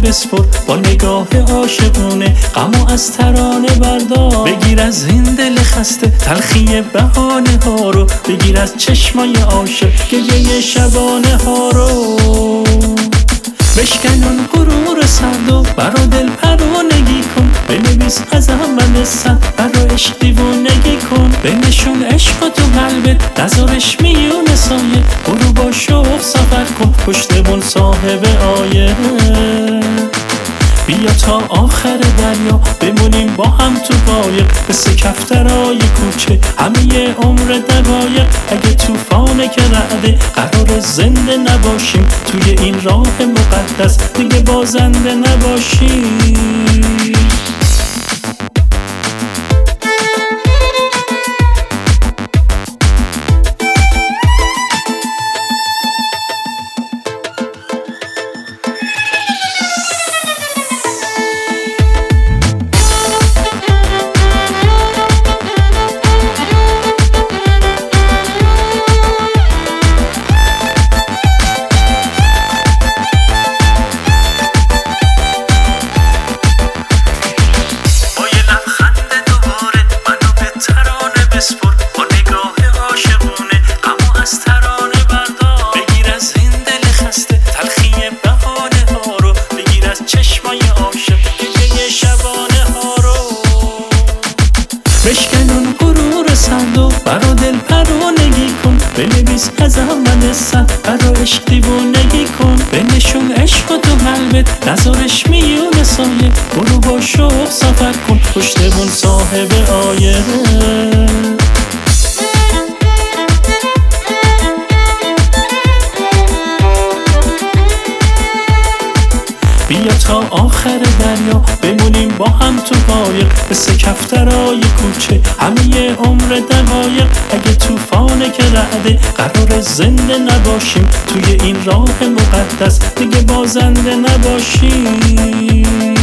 بسپر با نگاه عاشقونه، غمو از ترانه بردار. بگیر از این دل خسته تلخی بهانه ها رو، بگیر از چشمای عاشق گریه شبانه ها رو. بشکن اون غرور سرد و برا دل پروانگی کن، بنویس از اول سر برا عشق دیوانگی کن. بنشون عشق تو قلبت نذارش میون سایه، برو با شوق سفر کن پشت بون صاحب آیه. بیا تا آخر دریا بمونیم با هم تو قایق، مثل کفترهای کوچه همه عمر دقایق. اگه توفانه که رعده قرار زنده نباشیم، توی این راه مقدس دیگه بازنده نباشیم. بشکن اون غرور سرد و برا دل پروانگی کن، بنویس از اول سر برا عشق دیوانگی کن. بنشون عشق تو قلبت نذارش میون سایه، برو با شوق سفر کن پشت بون صاحب آیه. بیا تا آخر دریا بمونیم با هم تو قایق، مثل کفترهای کوچه همه عمر دقایق. اگه توفانه که رعده قرار زنده نباشیم، توی این راه مقدس دیگه بازنده نباشیم.